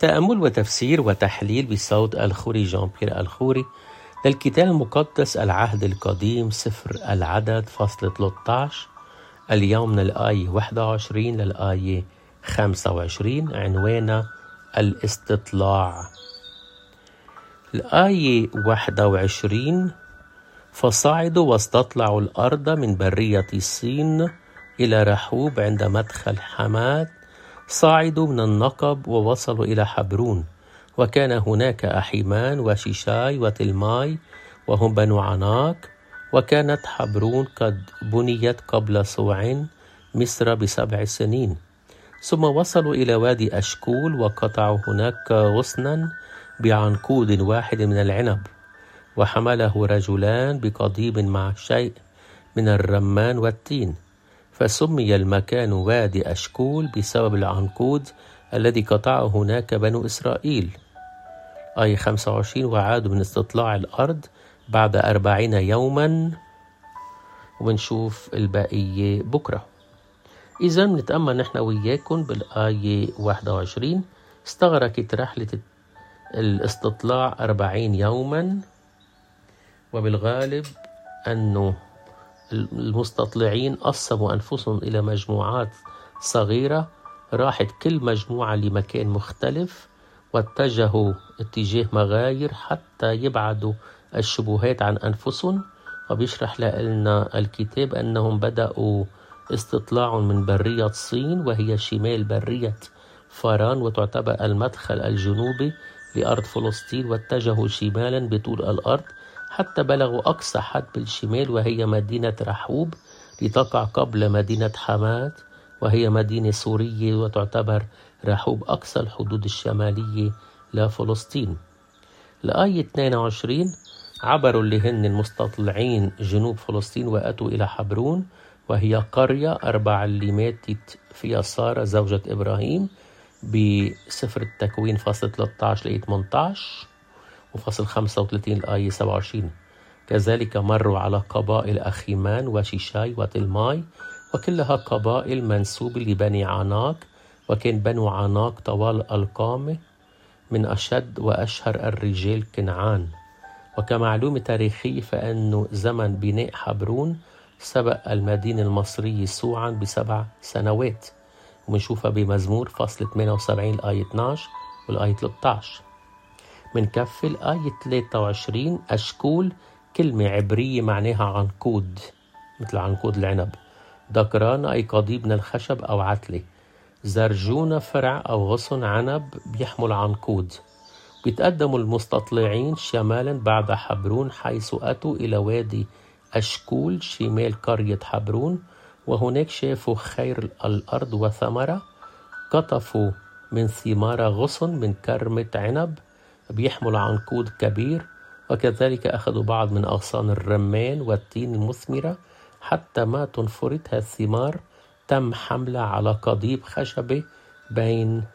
تأمل وتفسير وتحليل بصوت الخوري جان بيير الخوري للكتاب المقدس العهد القديم سفر العدد فصل 13. اليوم من الآية 21 للآية 25 عنوان الاستطلاع. الآية 21: فصعدوا واستطلعوا الأرض من برية الصين إلى رحوب عند مدخل حمات، صعدوا من النقب ووصلوا إلى حبرون، وكان هناك أحيمان وشيشاي وتلماي وهم بنو عناك، وكانت حبرون قد بنيت قبل صوع مصر ب7 سنين. ثم وصلوا إلى وادي أشكول وقطعوا هناك غصنا بعنقود واحد من العنب، وحمله رجلان بقضيب مع شيء من الرمان والتين، فسمي المكان وادي أشكول بسبب العنقود الذي قطعه هناك بنو إسرائيل. آية 25: وعادوا من استطلاع الأرض بعد 40 يوما، ونشوف البقية بكرة. إذا نتأمل نحن وياكم بالآية 21. استغرقت رحلة الاستطلاع 40 يوما، وبالغالب أنه المستطلعين قسموا أنفسهم إلى مجموعات صغيرة، راحت كل مجموعة لمكان مختلف واتجهوا اتجاه مغاير حتى يبعدوا الشبهات عن أنفسهم. وبيشرح لنا الكتاب أنهم بدأوا استطلاع من برية صين، وهي شمال برية فاران وتعتبر المدخل الجنوبي لأرض فلسطين، واتجهوا شمالا بطول الأرض حتى بلغوا أقصى حد بالشمال وهي مدينة رحوب، لتقع قبل مدينة حمات وهي مدينة سورية، وتعتبر رحوب أقصى الحدود الشمالية لفلسطين. الآية 22: عبروا اللي هن المستطلعين جنوب فلسطين وأتوا إلى حبرون، وهي قرية 4 اللي ماتت فيها سارة زوجة إبراهيم بسفر التكوين فصل 13 لآية 18 وفصل 35 الآية 27. كذلك مروا على قبائل أخيمان وشيشاي وتلماي، وكلها قبائل منسوبة لبني عناك، وكان بنو عناك طوال القامة من أشد وأشهر الرجال كنعان. وكمعلومة تاريخية فإنه زمن بناء حبرون سبق المدينة المصرية سوعا ب7 سنوات، ومنشوفها بمزمور فصل 78 الآية 12 والآية 13. من كف الآية 23: أشكول كلمة عبرية معناها عنقود مثل عنقود العنب، دكران أي قضيب من الخشب أو عتلة، زرجون فرع أو غصن عنب بيحمل عنقود. بيتقدموا المستطلعين شمالا بعد حبرون حيث أتوا إلى وادي أشكول شمال قرية حبرون، وهناك شافوا خير الأرض وثمرة، قطفوا من ثمار غصن من كرمة عنب بيحمل عنقود كبير، وكذلك أخذوا بعض من أغصان الرمان والتين المثمرة حتى ما تنفرتها الثمار، تم حملها على قضيب خشبة بين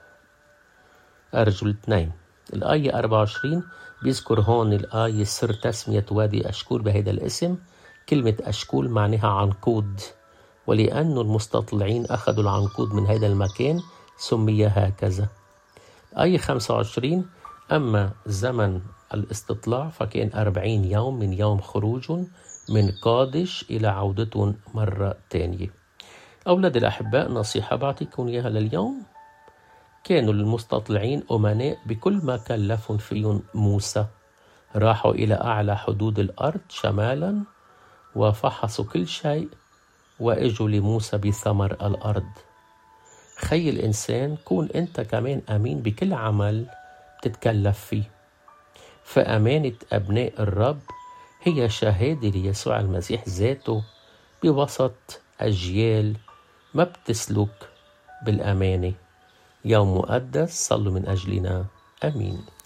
أرجل 2. الآية 24 بيذكر هون الآية سر تسمية وادي أشكول بهذا الاسم. كلمة أشكول معناها عنقود، ولأن المستطلعين أخذوا العنقود من هذا المكان سمي هكذا. آية 25: أما زمن الاستطلاع فكان 40 يوم من يوم خروجهم من قادش إلى عودتهم مرة تانية. أولاد الأحباء، نصيحة بعطيكم إياها لليوم: كانوا المستطلعين أمناء بكل ما كلفهم فيهم موسى، راحوا إلى أعلى حدود الأرض شمالا وفحصوا كل شيء وإجوا لموسى بثمر الأرض. خي الإنسان، كون أنت كمان أمين بكل عمل تتكلف فيه، فأمانة أبناء الرب هي شهادة ليسوع المسيح ذاته بوسط أجيال ما بتسلك بالأمانة. يوم مقدس، صلوا من أجلنا. آمين.